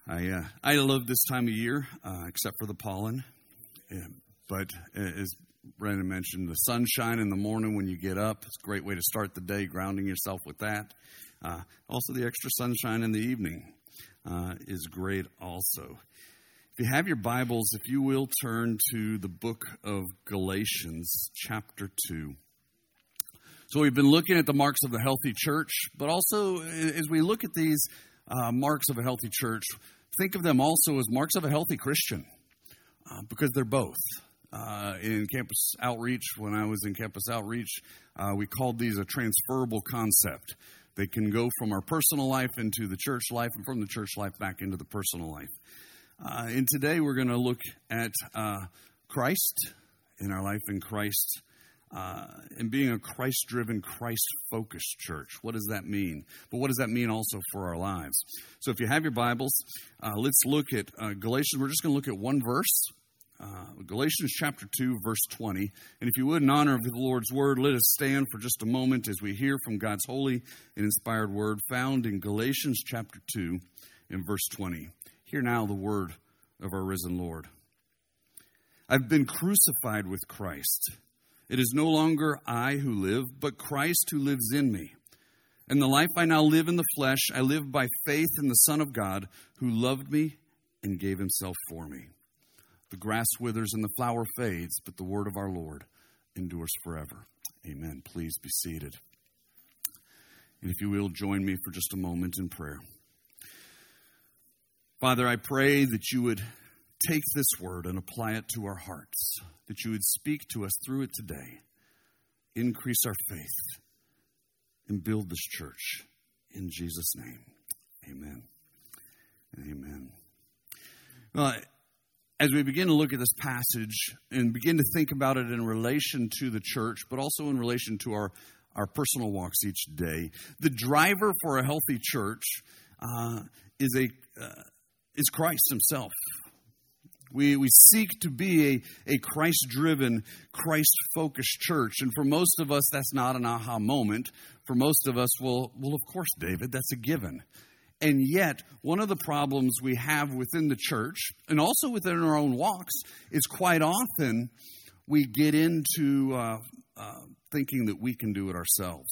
I love this time of year, except for the pollen. But as Brandon mentioned, the sunshine in the morning when you get up, it's a great way to start the day, grounding yourself with that. Also, the extra sunshine in the evening is great also. If you have your Bibles, if you will turn to the book of Galatians, chapter 2. So we've been looking at the marks of the healthy church, but also as we look at these marks of a healthy church, think of them also as marks of a healthy Christian, because they're both. In campus outreach, when I was in campus outreach, we called these a transferable concept. They can go from our personal life into the church life and from the church life back into the personal life. And today we're going to look at Christ in our life in Christ and being a Christ-driven, Christ-focused church. What does that mean? But what does that mean also for our lives? So if you have your Bibles, let's look at Galatians. We're just going to look at one verse. Galatians chapter 2, verse 20. And if you would, in honor of the Lord's word, let us stand for just a moment as we hear from God's holy and inspired word found in Galatians chapter 2 in verse 20. Hear now the word of our risen Lord. I've been crucified with Christ. It is no longer I who live, but Christ who lives in me. And the life I now live in the flesh, I live by faith in the Son of God, who loved me and gave himself for me. The grass withers and the flower fades, but the word of our Lord endures forever. Amen. Please be seated. And if you will, join me for just a moment in prayer. Father, I pray that you would take this word and apply it to our hearts, that you would speak to us through it today, increase our faith, and build this church. In Jesus' name, amen and amen. Well, as we begin to look at this passage and begin to think about it in relation to the church, but also in relation to our personal walks each day, the driver for a healthy church is Christ himself. We seek to be a Christ-driven, Christ-focused church. And for most of us, that's not an aha moment. For most of us, well, of course, David, that's a given. And yet, one of the problems we have within the church, and also within our own walks, is quite often we get into thinking that we can do it ourselves.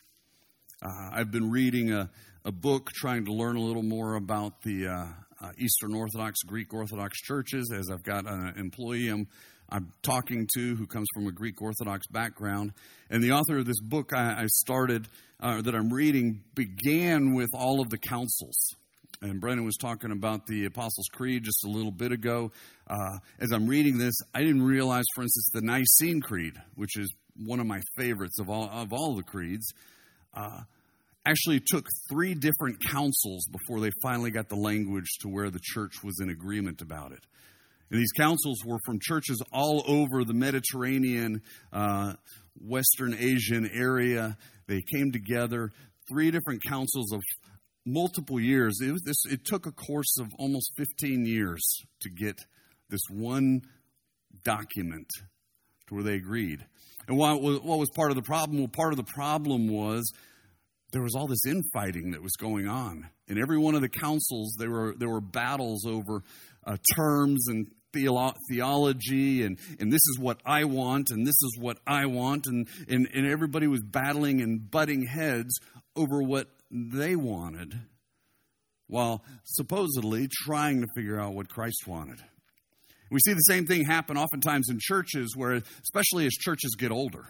I've been reading a book trying to learn a little more about the Eastern Orthodox, Greek Orthodox churches, as I've got an employee I'm talking to who comes from a Greek Orthodox background. And the author of this book I started, that I'm reading, began with all of the councils. And Brendan was talking about the Apostles' Creed just a little bit ago. As I'm reading this, I didn't realize, for instance, the Nicene Creed, which is one of my favorites of all the creeds, actually took 3 different councils before they finally got the language to where the church was in agreement about it. And these councils were from churches all over the Mediterranean, Western Asian area. They came together, 3 different councils of multiple years. It took a course of almost 15 years to get this one document to where they agreed. And what was part of the problem? Well, part of the problem was there was all this infighting that was going on. In every one of the councils, there were battles over terms and theology, and this is what I want, and this is what I want, and everybody was battling and butting heads over what they wanted, while supposedly trying to figure out what Christ wanted. We see the same thing happen oftentimes in churches, where, especially as churches get older,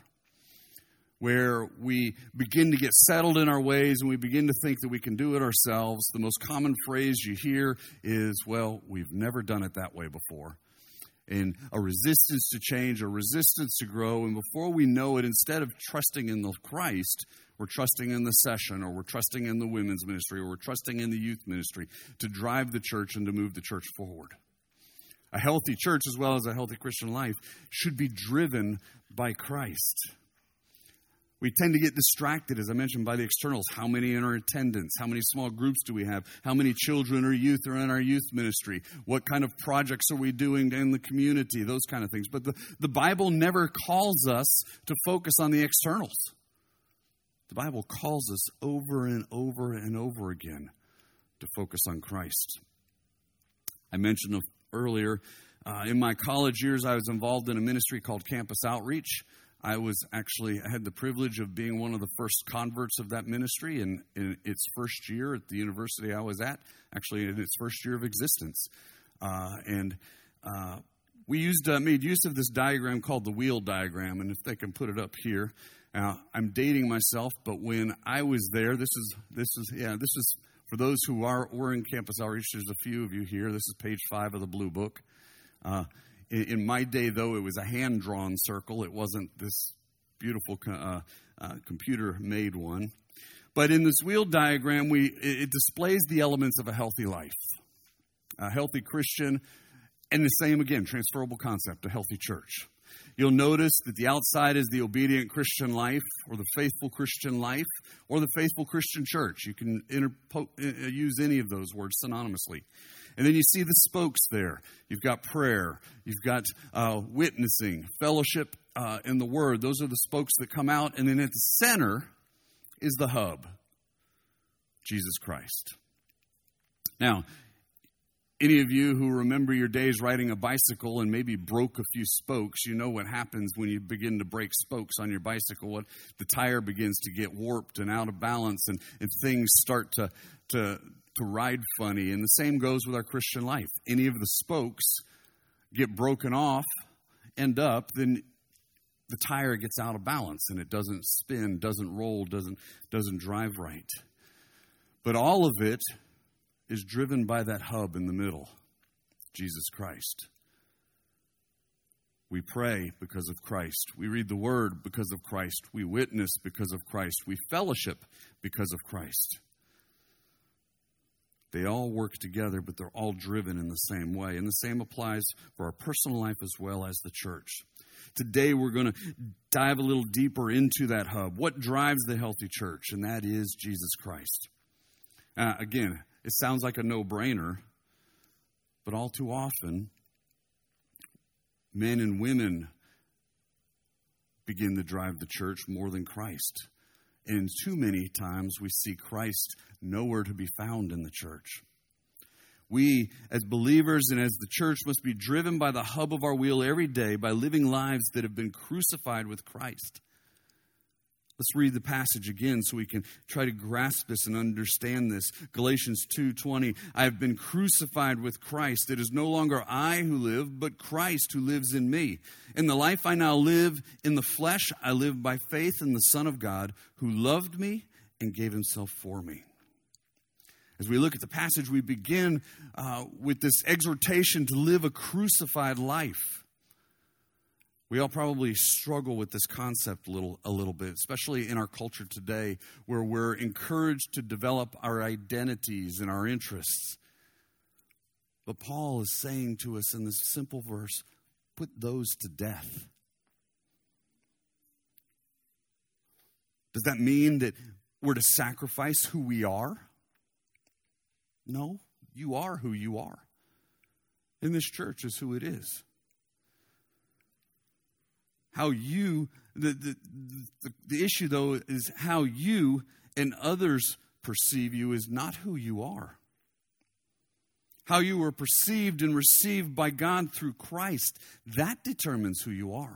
where we begin to get settled in our ways and we begin to think that we can do it ourselves. The most common phrase you hear is, well, we've never done it that way before. And a resistance to change, a resistance to grow. And before we know it, instead of trusting in the Christ, we're trusting in the session, or we're trusting in the women's ministry, or we're trusting in the youth ministry to drive the church and to move the church forward. A healthy church, as well as a healthy Christian life, should be driven by Christ. We tend to get distracted, as I mentioned, by the externals. How many in our attendance? How many small groups do we have? How many children or youth are in our youth ministry? What kind of projects are we doing in the community? Those kind of things. But the Bible never calls us to focus on the externals. The Bible calls us over and over and over again to focus on Christ. I mentioned earlier, in my college years, I was involved in a ministry called Campus Outreach. I had the privilege of being one of the first converts of that ministry in its first year at the university I was at, actually in its first year of existence. We made use of this diagram called the wheel diagram, and if they can put it up here. Now, I'm dating myself, but when I was there, this is for those who were in Campus Outreach. There's a few of you here. This is page 5 of the Blue Book. In my day, though, it was a hand-drawn circle. It wasn't this beautiful computer-made one. But in this wheel diagram, it displays the elements of a healthy life. A healthy Christian, and the same, again, transferable concept, a healthy church. You'll notice that the outside is the obedient Christian life, or the faithful Christian life, or the faithful Christian church. You can use any of those words synonymously. And then you see the spokes there. You've got prayer. You've got witnessing, fellowship, and the Word. Those are the spokes that come out. And then at the center is the hub, Jesus Christ. Now, any of you who remember your days riding a bicycle and maybe broke a few spokes, you know what happens when you begin to break spokes on your bicycle. The tire begins to get warped and out of balance, and things start to ride funny. And the same goes with our Christian life. Any of the spokes get broken off, end up, then the tire gets out of balance and it doesn't spin, doesn't roll, doesn't drive right. But all of it is driven by that hub in the middle, Jesus Christ. We pray because of Christ. We read the Word because of Christ. We witness because of Christ. We fellowship because of Christ. They all work together, but they're all driven in the same way. And the same applies for our personal life as well as the church. Today we're going to dive a little deeper into that hub. What drives the healthy church? And that is Jesus Christ. Again, it sounds like a no-brainer, but all too often, men and women begin to drive the church more than Christ. And too many times we see Christ nowhere to be found in the church. We, as believers and as the church, must be driven by the hub of our wheel every day by living lives that have been crucified with Christ. Let's read the passage again so we can try to grasp this and understand this. Galatians 2:20, I have been crucified with Christ. It is no longer I who live, but Christ who lives in me. In the life I now live in the flesh, I live by faith in the Son of God who loved me and gave himself for me. As we look at the passage, we begin with this exhortation to live a crucified life. We all probably struggle with this concept a little bit, especially in our culture today, where we're encouraged to develop our identities and our interests. But Paul is saying to us in this simple verse, put those to death. Does that mean that we're to sacrifice who we are? No, you are who you are. And this church is who it is. The issue, though, is how you and others perceive you is not who you are. How you were perceived and received by God through Christ, that determines who you are.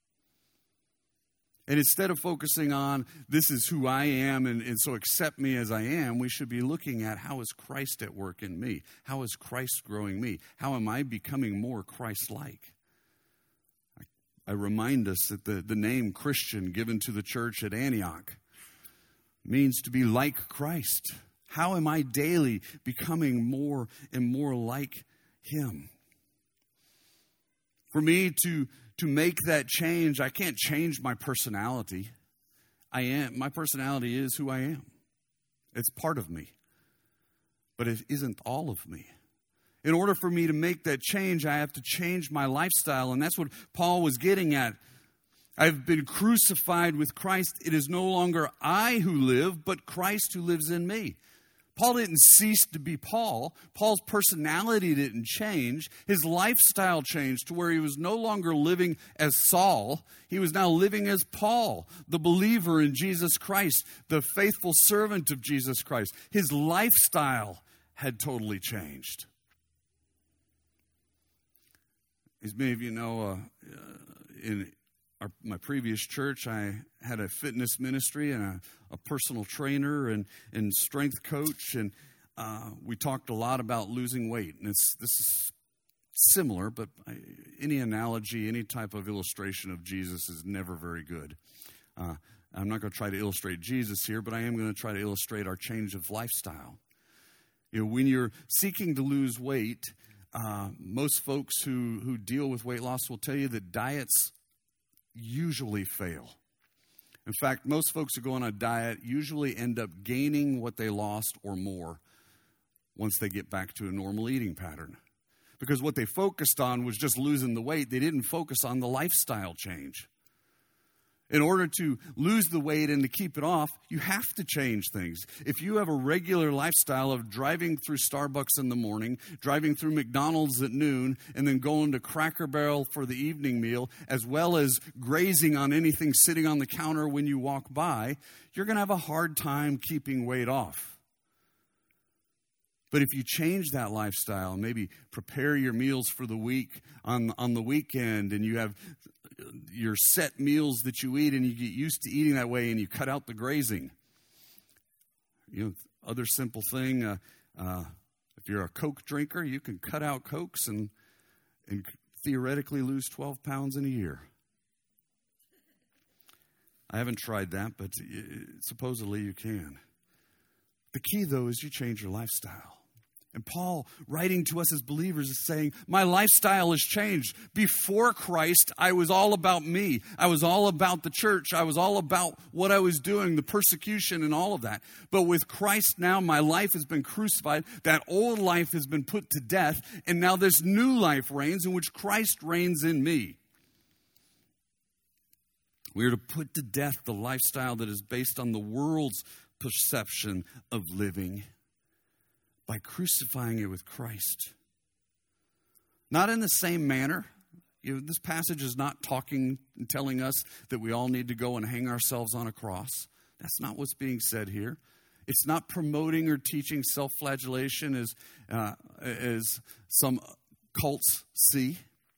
And instead of focusing on, this is who I am, and so accept me as I am, we should be looking at, how is Christ at work in me? How is Christ growing me? How am I becoming more Christ-like? I remind us that the name Christian given to the church at Antioch means to be like Christ. How am I daily becoming more and more like him? For me to make that change, I can't change my personality. My personality is who I am. It's part of me. But it isn't all of me. In order for me to make that change, I have to change my lifestyle. And that's what Paul was getting at. I've been crucified with Christ. It is no longer I who live, but Christ who lives in me. Paul didn't cease to be Paul. Paul's personality didn't change. His lifestyle changed to where he was no longer living as Saul. He was now living as Paul, the believer in Jesus Christ, the faithful servant of Jesus Christ. His lifestyle had totally changed. As many of you know, in my previous church, I had a fitness ministry and a personal trainer and strength coach, and we talked a lot about losing weight. And this is similar, but any analogy, any type of illustration of Jesus is never very good. I'm not going to try to illustrate Jesus here, but I am going to try to illustrate our change of lifestyle. When you're seeking to lose weight, most folks who deal with weight loss will tell you that diets usually fail. In fact, most folks who go on a diet usually end up gaining what they lost or more once they get back to a normal eating pattern. Because what they focused on was just losing the weight. They didn't focus on the lifestyle change. In order to lose the weight and to keep it off, you have to change things. If you have a regular lifestyle of driving through Starbucks in the morning, driving through McDonald's at noon, and then going to Cracker Barrel for the evening meal, as well as grazing on anything sitting on the counter when you walk by, you're going to have a hard time keeping weight off. But if you change that lifestyle, maybe prepare your meals for the week on the weekend, and you have your set meals that you eat, and you get used to eating that way, and you cut out the grazing. Other simple thing, if you're a Coke drinker, you can cut out Cokes and theoretically lose 12 pounds in a year. I haven't tried that, but supposedly you can. The key, though, is you change your lifestyle. And Paul, writing to us as believers, is saying, my lifestyle has changed. Before Christ, I was all about me. I was all about the church. I was all about what I was doing, the persecution and all of that. But with Christ now, my life has been crucified. That old life has been put to death. And now this new life reigns in which Christ reigns in me. We are to put to death the lifestyle that is based on the world's perception of living, by crucifying it with Christ. Not in the same manner. This passage is not talking and telling us that we all need to go and hang ourselves on a cross. That's not what's being said here. It's not promoting or teaching self-flagellation as some cults see.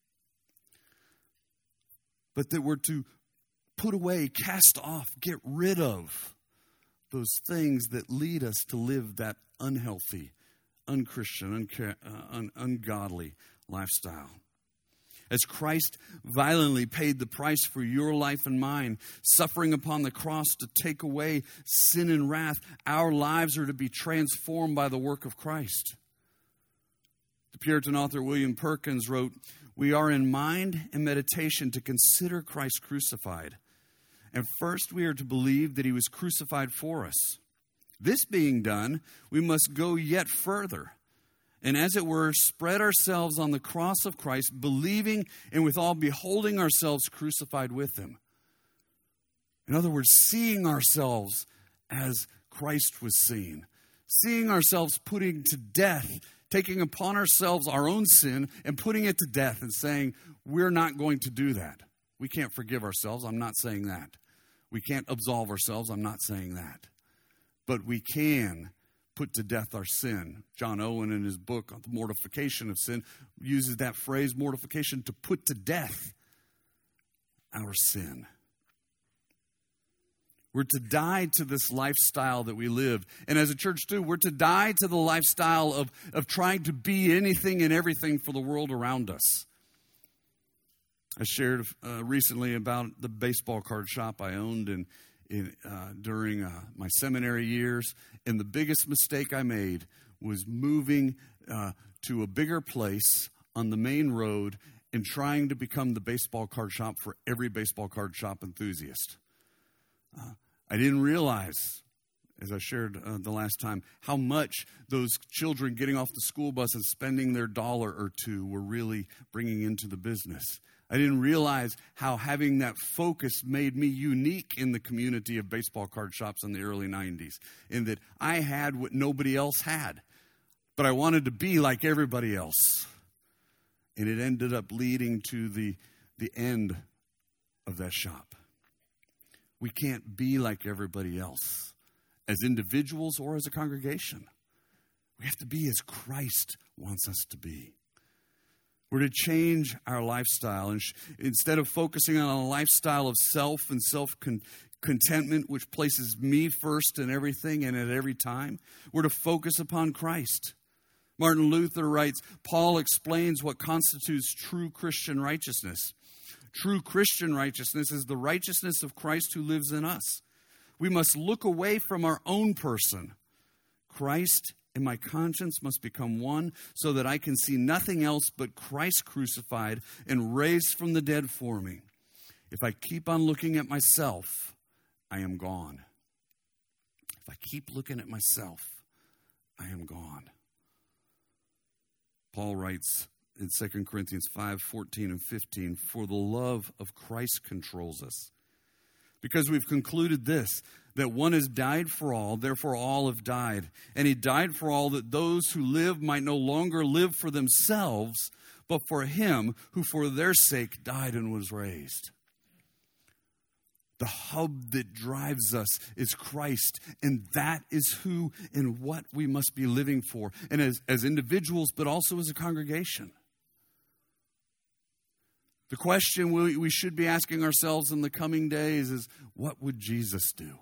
But that we're to put away, cast off, get rid of those things that lead us to live that unhealthy, unchristian, ungodly lifestyle. As Christ violently paid the price for your life and mine, suffering upon the cross to take away sin and wrath, our lives are to be transformed by the work of Christ. The Puritan author William Perkins wrote, "We are in mind and meditation to consider Christ crucified. And first we are to believe that he was crucified for us. This being done, we must go yet further, and as it were, spread ourselves on the cross of Christ, believing and withal beholding ourselves crucified with him." In other words, seeing ourselves as Christ was seen, seeing ourselves putting to death, taking upon ourselves our own sin and putting it to death and saying, we're not going to do that. We can't forgive ourselves. I'm not saying that. We can't absolve ourselves. I'm not saying that. But we can put to death our sin. John Owen, in his book on the mortification of sin, uses that phrase, mortification, to put to death our sin. We're to die to this lifestyle that we live. And as a church too, we're to die to the lifestyle of trying to be anything and everything for the world around us. I shared recently about the baseball card shop I owned during my seminary years. And the biggest mistake I made was moving to a bigger place on the main road and trying to become the baseball card shop for every baseball card shop enthusiast. I didn't realize, as I shared the last time, how much those children getting off the school bus and spending their $1 or $2 were really bringing into the business. I didn't realize how having that focus made me unique in the community of baseball card shops in the early 90s, in that I had what nobody else had, but I wanted to be like everybody else. And it ended up leading to the end of that shop. We can't be like everybody else as individuals or as a congregation. We have to be as Christ wants us to be. We're to change our lifestyle. And instead of focusing on a lifestyle of self and self-contentment, which places me first in everything and at every time, we're to focus upon Christ. Martin Luther writes, Paul explains what constitutes true Christian righteousness. True Christian righteousness is the righteousness of Christ who lives in us. We must look away from our own person. Christ and my conscience must become one so that I can see nothing else but Christ crucified and raised from the dead for me. If I keep on looking at myself, I am gone. If I keep looking at myself, I am gone. Paul writes in 2 Corinthians 5:14 and 15, for the love of Christ controls us. Because we've concluded this, that one has died for all, therefore all have died. And he died for all, that those who live might no longer live for themselves, but for him who for their sake died and was raised. The hub that drives us is Christ, and that is who and what we must be living for, and as individuals, but also as a congregation. The question we should be asking ourselves in the coming days is, what would Jesus do?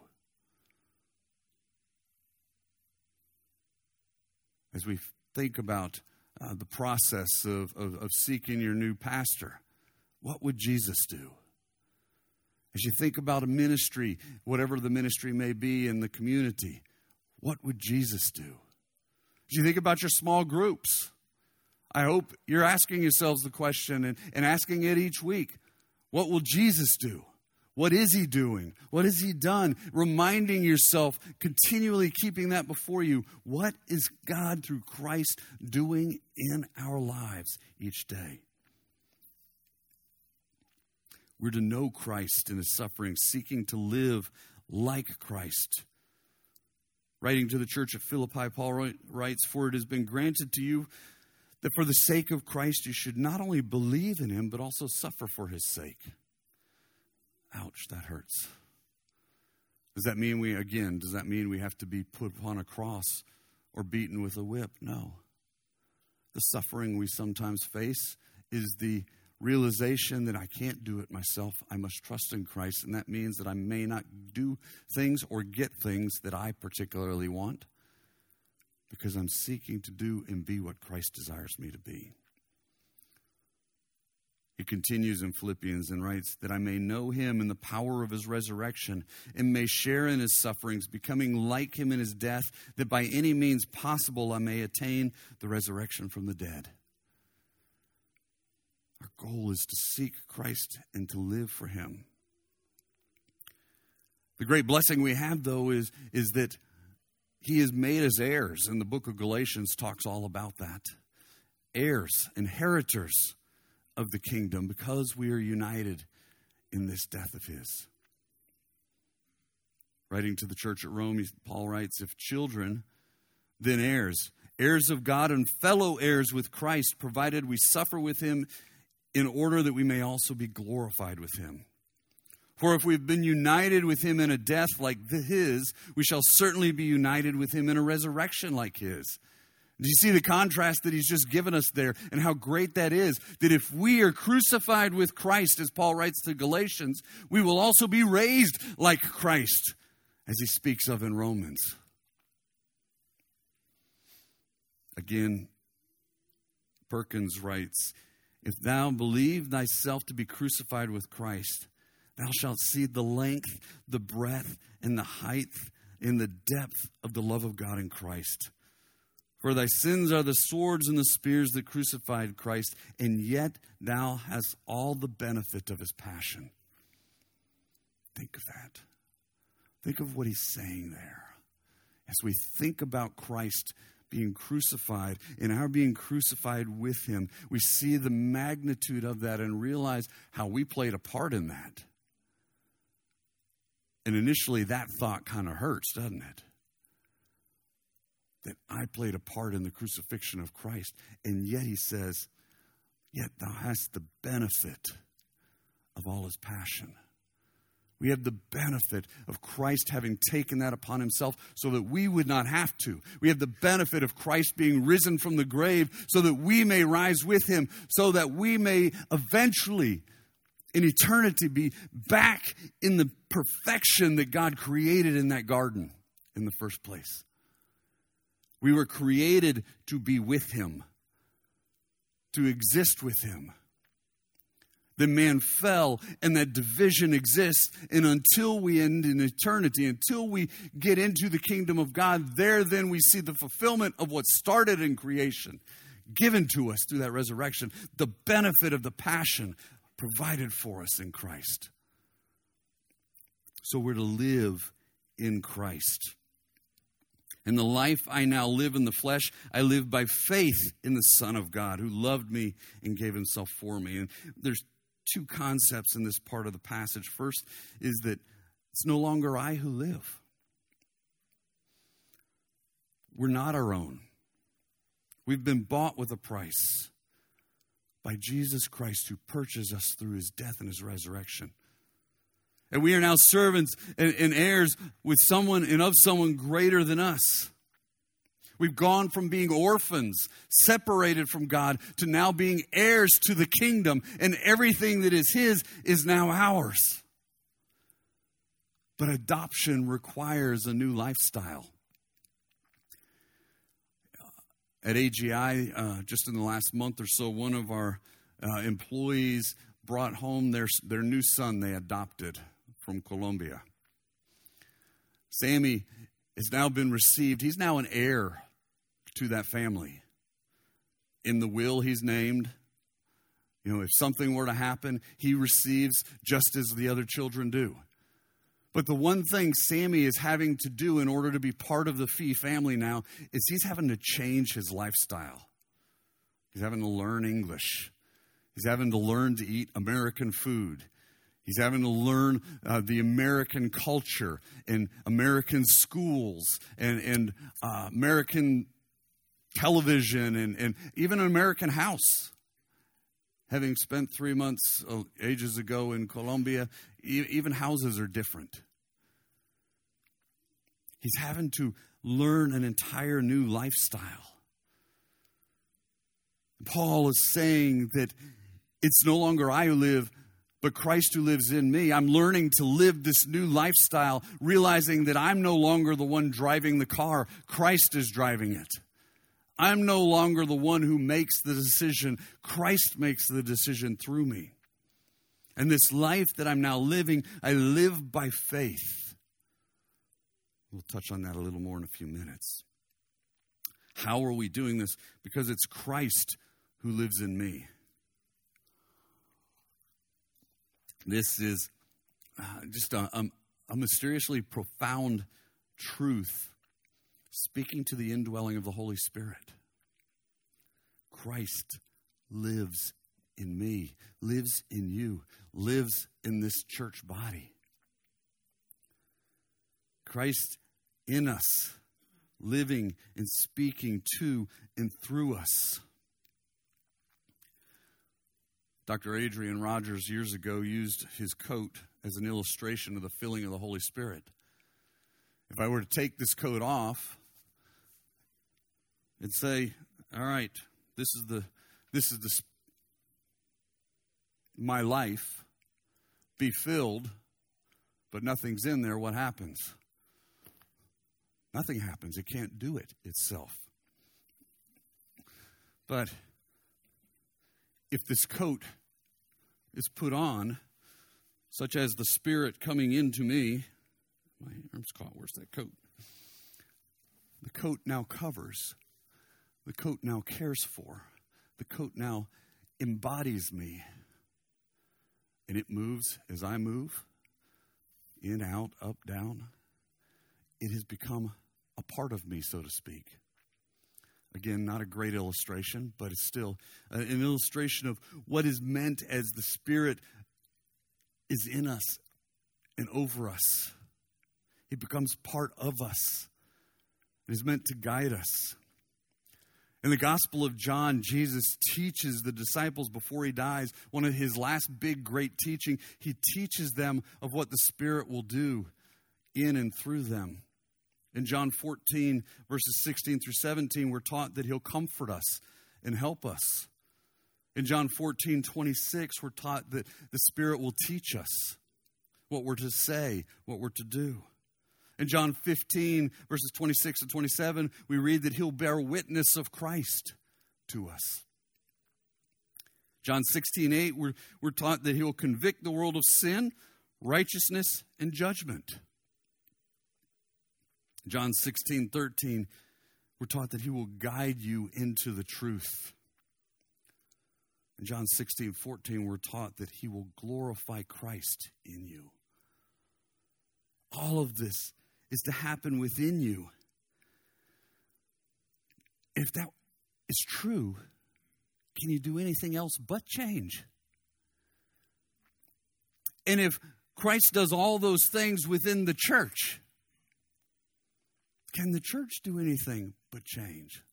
As we think about the process of seeking your new pastor, what would Jesus do? As you think about a ministry, whatever the ministry may be in the community, what would Jesus do? As you think about your small groups, I hope you're asking yourselves the question and asking it each week. What will Jesus do? What is he doing? What has he done? Reminding yourself, continually keeping that before you. What is God through Christ doing in our lives each day? We're to know Christ in his suffering, seeking to live like Christ. Writing to the church at Philippi, Paul writes, for it has been granted to you that for the sake of Christ you should not only believe in him, but also suffer for his sake. Ouch, that hurts. Does that mean we have to be put upon a cross or beaten with a whip? No. The suffering we sometimes face is the realization that I can't do it myself. I must trust in Christ, and that means that I may not do things or get things that I particularly want because I'm seeking to do and be what Christ desires me to be. He continues in Philippians and writes that I may know him in the power of his resurrection and may share in his sufferings, becoming like him in his death, that by any means possible I may attain the resurrection from the dead. Our goal is to seek Christ and to live for him. The great blessing we have, though, is that he has made us heirs, and the book of Galatians talks all about that. Heirs, inheritors of the kingdom, because we are united in this death of his. Writing to the church at Rome, Paul writes, if children, then heirs, heirs of God and fellow heirs with Christ, provided we suffer with him in order that we may also be glorified with him. For if we've been united with him in a death like his, we shall certainly be united with him in a resurrection like his. Do you see the contrast that he's just given us there and how great that is? That if we are crucified with Christ, as Paul writes to Galatians, we will also be raised like Christ, as he speaks of in Romans. Again, Perkins writes, if thou believe thyself to be crucified with Christ, thou shalt see the length, the breadth, and the height, and the depth of the love of God in Christ. For thy sins are the swords and the spears that crucified Christ, and yet thou hast all the benefit of his passion. Think of that. Think of what he's saying there. As we think about Christ being crucified and our being crucified with him, we see the magnitude of that and realize how we played a part in that. And initially that thought kind of hurts, doesn't it? That I played a part in the crucifixion of Christ. And yet he says, yet thou hast the benefit of all his passion. We have the benefit of Christ having taken that upon himself so that we would not have to. We have the benefit of Christ being risen from the grave so that we may rise with him, so that we may eventually, in eternity, be back in the perfection that God created in that garden in the first place. We were created to be with him, to exist with him. Then man fell, and that division exists. And until we end in eternity, until we get into the kingdom of God, there then we see the fulfillment of what started in creation, given to us through that resurrection, the benefit of the passion provided for us in Christ. So we're to live in Christ. And the life I now live in the flesh, I live by faith in the Son of God who loved me and gave himself for me. And there's two concepts in this part of the passage. First is that it's no longer I who live. We're not our own. We've been bought with a price by Jesus Christ, who purchased us through his death and his resurrection. And we are now servants and heirs with someone and of someone greater than us. We've gone from being orphans, separated from God, to now being heirs to the kingdom. And everything that is his is now ours. But adoption requires a new lifestyle. At AGI, just in the last month or so, one of our employees brought home their new son they adopted from Colombia. Sammy has now been received. He's now an heir to that family. In the will, he's named. If something were to happen, he receives just as the other children do. But the one thing Sammy is having to do in order to be part of the Fee family now is he's having to change his lifestyle. He's having to learn English. He's having to learn to eat American food. He's having to learn the American culture and American schools and American television and even an American house. Having spent 3 months ages ago in Colombia, even houses are different. He's having to learn an entire new lifestyle. Paul is saying that it's no longer I who live, but Christ who lives in me. I'm learning to live this new lifestyle, realizing that I'm no longer the one driving the car. Christ is driving it. I'm no longer the one who makes the decision. Christ makes the decision through me. And this life that I'm now living, I live by faith. We'll touch on that a little more in a few minutes. How are we doing this? Because it's Christ who lives in me. This is just a mysteriously profound truth, speaking to the indwelling of the Holy Spirit. Christ lives in me, lives in you, lives in this church body. Christ in us, living and speaking to and through us. Dr. Adrian Rogers years ago used his coat as an illustration of the filling of the Holy Spirit. If I were to take this coat off and say, all right, this is my life, be filled, but nothing's in there, what happens? Nothing happens. It can't do it itself. But if this coat is put on, such as the Spirit coming into me, my arm's caught, where's that coat? The coat now covers. The coat now cares for. The coat now embodies me. And it moves as I move, in, out, up, down. It has become a part of me, so to speak. Again, not a great illustration, but it's still an illustration of what is meant as the Spirit is in us and over us. It becomes part of us. It is meant to guide us. In the Gospel of John, Jesus teaches the disciples before he dies, one of his last big, great teaching, he teaches them of what the Spirit will do in and through them. In John 14, verses 16 through 17, we're taught that he'll comfort us and help us. In John 14, 26, we're taught that the Spirit will teach us what we're to say, what we're to do. In John 15, verses 26 and 27, we read that he'll bear witness of Christ to us. John 16:8, we're taught that he will convict the world of sin, righteousness, and judgment. John 16:13, we're taught that he will guide you into the truth. In John 16:14, we're taught that he will glorify Christ in you. All of this is to happen within you. If that is true, can you do anything else but change? And if Christ does all those things within the church, can the church do anything but change?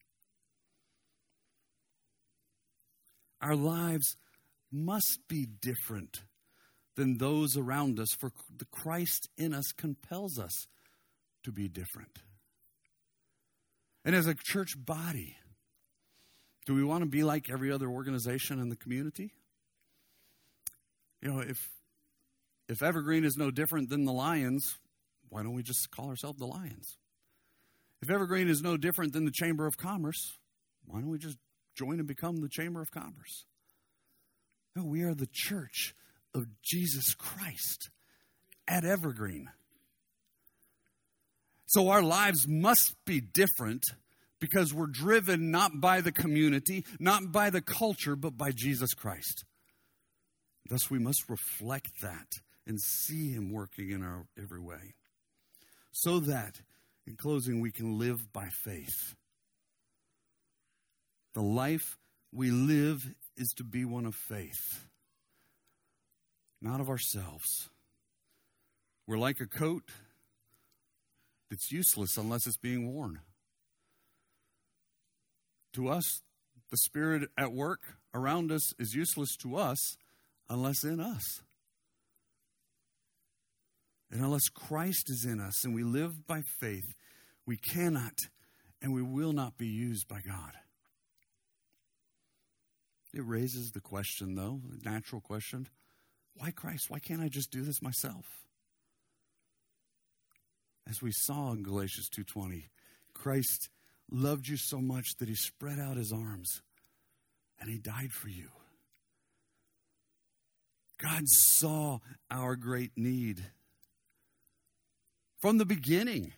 Our lives must be different than those around us, for the Christ in us compels us to be different. And as a church body, do we want to be like every other organization in the community? You know, if Evergreen is no different than the Lions, why don't we just call ourselves the Lions? If Evergreen is no different than the Chamber of Commerce, why don't we just join and become the Chamber of Commerce? No, we are the church of Jesus Christ at Evergreen. So our lives must be different because we're driven not by the community, not by the culture, but by Jesus Christ. Thus we must reflect that and see him working in our every way. So that, in closing, we can live by faith. The life we live is to be one of faith, not of ourselves. We're like a coat that's useless unless it's being worn. To us, the Spirit at work around us is useless to us unless in us. And unless Christ is in us and we live by faith, we cannot and we will not be used by God. It raises the question, though, the natural question, why Christ? Why can't I just do this myself? As we saw in Galatians 2:20, Christ loved you so much that he spread out his arms and he died for you. God saw our great need from the beginning.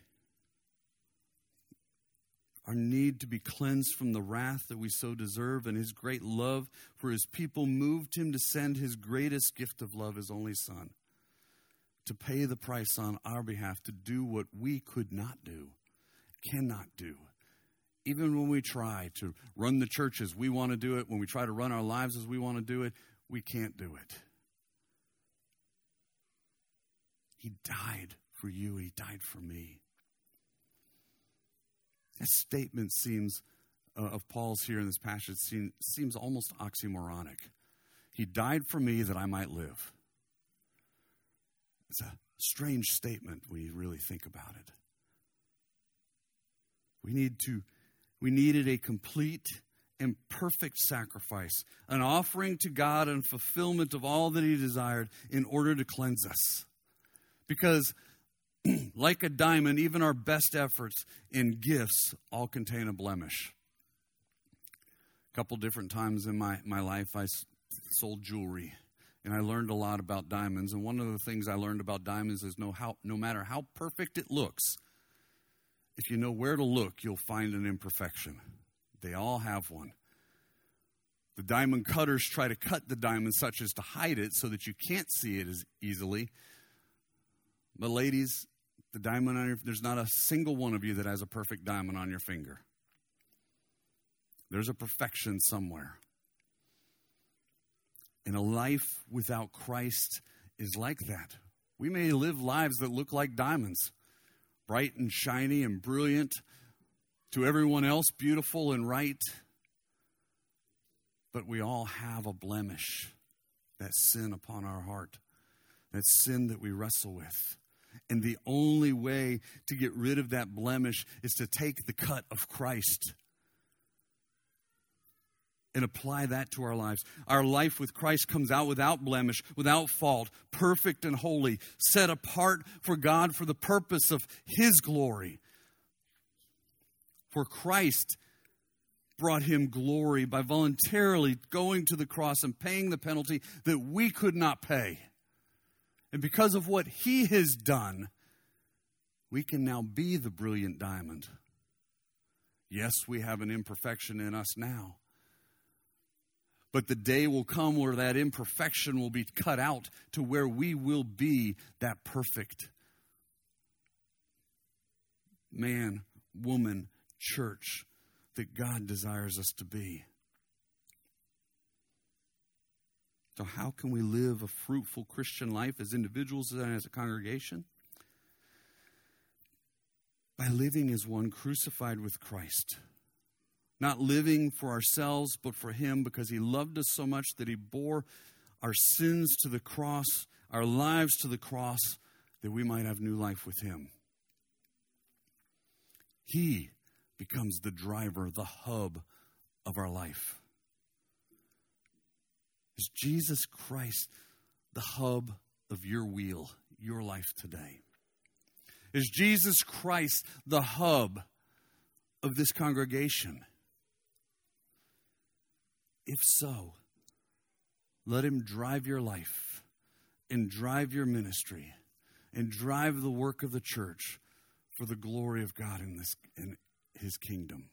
Our need to be cleansed from the wrath that we so deserve, and his great love for his people moved him to send his greatest gift of love, his only Son, to pay the price on our behalf, to do what we could not do, cannot do. Even when we try to run the church as we want to do it, when we try to run our lives as we want to do it, we can't do it. He died for you, and he died for me. That statement of Paul's here in this passage seems almost oxymoronic. He died for me that I might live. It's a strange statement when you really think about it. We needed a complete and perfect sacrifice, an offering to God and fulfillment of all that he desired in order to cleanse us. Because like a diamond, even our best efforts and gifts all contain a blemish. A couple different times in my life, I sold jewelry, and I learned a lot about diamonds. And one of the things I learned about diamonds is no matter how perfect it looks, if you know where to look, you'll find an imperfection. They all have one. The diamond cutters try to cut the diamond such as to hide it so that you can't see it as easily. But ladies, the diamond there's not a single one of you that has a perfect diamond on your finger. There's a perfection somewhere. And a life without Christ is like that. We may live lives that look like diamonds, bright and shiny and brilliant, to everyone else beautiful and right, But we all have a blemish, that sin upon our heart, that sin that we wrestle with. And the only way to get rid of that blemish is to take the cut of Christ and apply that to our lives. Our life with Christ comes out without blemish, without fault, perfect and holy, set apart for God for the purpose of His glory. For Christ brought Him glory by voluntarily going to the cross and paying the penalty that we could not pay. And because of what He has done, we can now be the brilliant diamond. Yes, we have an imperfection in us now. But the day will come where that imperfection will be cut out to where we will be that perfect man, woman, church that God desires us to be. So how can we live a fruitful Christian life as individuals and as a congregation? By living as one crucified with Christ. Not living for ourselves, but for Him, because He loved us so much that He bore our sins to the cross, our lives to the cross, that we might have new life with Him. He becomes the driver, the hub of our life. Is Jesus Christ the hub of your wheel, your life today? Is Jesus Christ the hub of this congregation? If so, let Him drive your life and drive your ministry and drive the work of the church for the glory of God in His kingdom.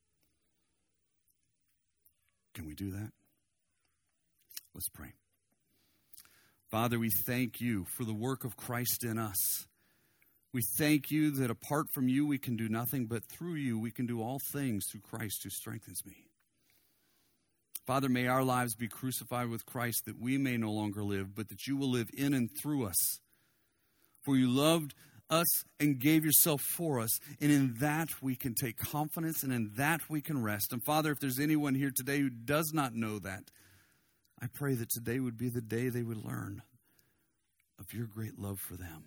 Can we do that? Let's pray. Father, we thank You for the work of Christ in us. We thank You that apart from You we can do nothing, but through You we can do all things through Christ who strengthens me. Father, may our lives be crucified with Christ, that we may no longer live, but that You will live in and through us. For You loved us and gave Yourself for us, and in that we can take confidence, and in that we can rest. And Father, if there's anyone here today who does not know that, I pray that today would be the day they would learn of Your great love for them.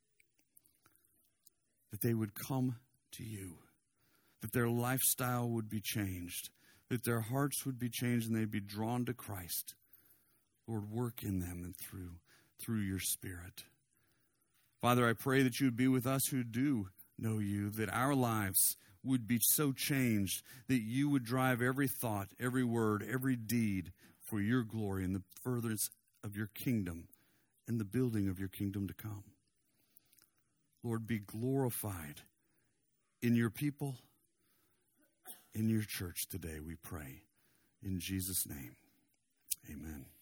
That they would come to You, that their lifestyle would be changed, that their hearts would be changed and they'd be drawn to Christ. Lord, work in them and through Your Spirit. Father, I pray that You would be with us who do know You, that our lives would be so changed that You would drive every thought, every word, every deed for Your glory and the furtherance of Your kingdom and the building of Your kingdom to come. Lord, be glorified in Your people, in Your church today, we pray. In Jesus' name, amen.